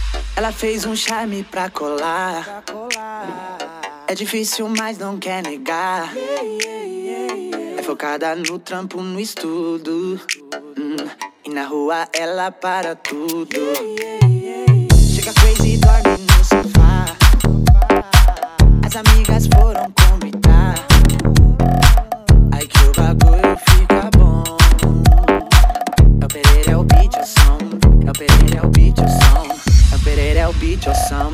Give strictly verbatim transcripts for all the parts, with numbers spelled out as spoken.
Ela fez um charme pra colar. É difícil, mas não quer negar. É focada no trampo, no estudo. hum, E na rua ela para tudo. Chega crazy e dorme no sofá. As amigas foram convidar. Aí que o bagulho fica bom. É o Pereira, é o beat, é o som. É o Pereira, é o beat, é o som. É o Pereira, é o beat, é o som.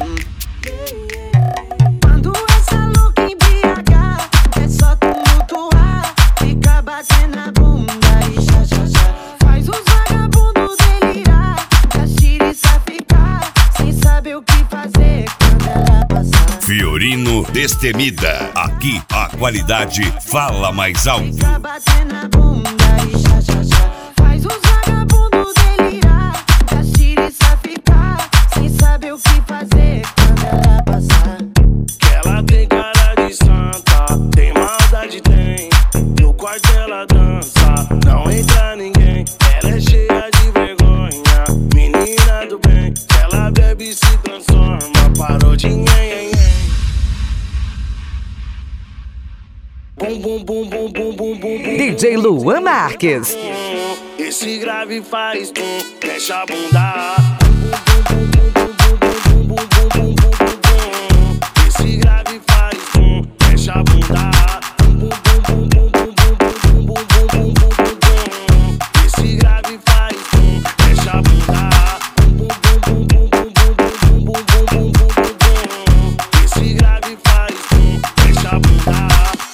Quando essa louca embriagar, é só tumultuar. Fica batendo a bunda e já, já, já. Faz os vagabundos delirar. As tiriças ficar sem saber o que fazer quando ela passar. Fiorino Destemida. Aqui a qualidade fala mais alto. Fica batendo a bunda e já, já, já. Faz os vagabundos delirar. As tiriças ficar sem saber o que fazer quando ela passar. Que ela tem cara de santa, tem maldade, tem. No quarto ela dança, não entra ninguém. Ela é cheia de vergonha, menina do bem. Que ela bebe e se transforma, parou de nhen, nhen, nhen. Bum, bum, bum, bum, bum, bum, bum, bum. D J Luan Marques. Esse grave faz tum, mexe a bunda. Esse grave faz tum, mexe a bunda. Esse grave faz tum, mexe a bunda. Esse grave faz tum, mexe a bunda.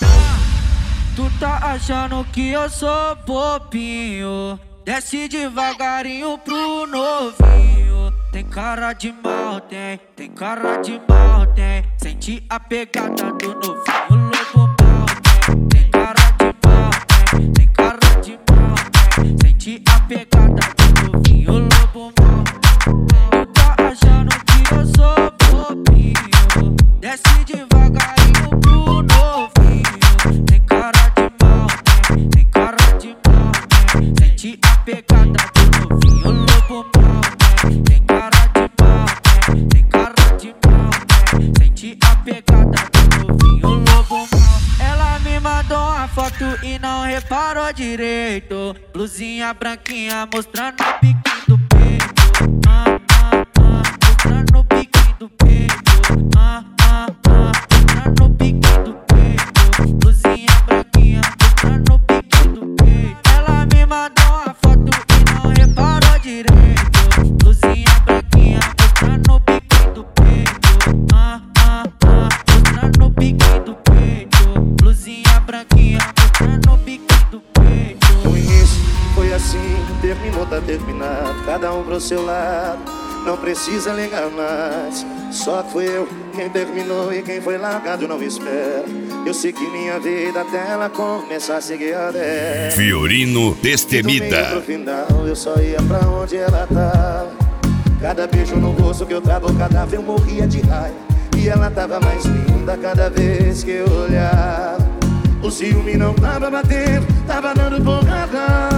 Tu tá achando que eu sou bobinho? Desce devagarinho pro novinho. Tem cara de mal, tem, tem cara de mal, tem. Sente a pegada do novinho, lobo mal, tem. Tem cara de mal, tem, tem cara de mal, tem. Sente a pegada do novinho, lobo mal. Tu tá achando que eu sou bobinho? Desce devagarinho pro novinho. Tem cara de mal, tem, tem cara de mal, tem. Sente a pegada do novinho, lobo mal, tem. Tem cara de mal, tem, tem cara de mal, tem. Sente a pegada do novinho, lobo mal. Ela me mandou uma foto e não reparou direito. Blusinha branquinha mostrando o biquinho do peito. Ah, ah, ah, mostrando o biquinho do peito. Ah, ah, ah, mostrando o biquinho do peito. Blusinha branquinha mostrando o biquinho do peito. Ela me mandou uma foto e não reparou direito. Blusinha branquinha mostrando o biquinho do peito. Ah, ah, ah, mostrando o biquinho do peito. Blusinha branquinha mostrando o biquinho do peito. O início foi assim, terminou, tá terminado. Cada um pro seu lado, não precisa ligar mais. Só fui eu quem terminou e quem foi largado não espera. Eu segui minha vida até ela começar a seguir a dela. Fiorino Do meio Destemida. pro final, eu só ia pra onde ela tava. Cada beijo no rosto que eu trava o cadáver, eu morria de raiva. E ela tava mais linda cada vez que eu olhava. O ciúme não tava batendo, tava dando porrada.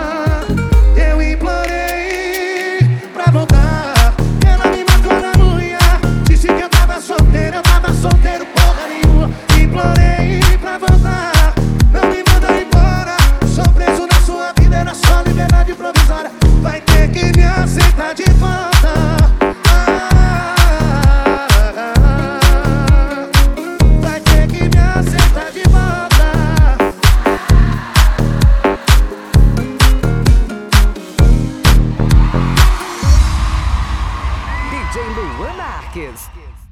Eu implorei pra voltar. Ela me matou na unha. Disse que eu tava solteiro, eu tava solteiro porra nenhuma. Implorei pra voltar. Não me manda embora. Sou preso na sua vida, era só liberdade provisória. Vai ter que me aceitar de volta. Vai ter que me aceitar de volta. D J Luan Marques.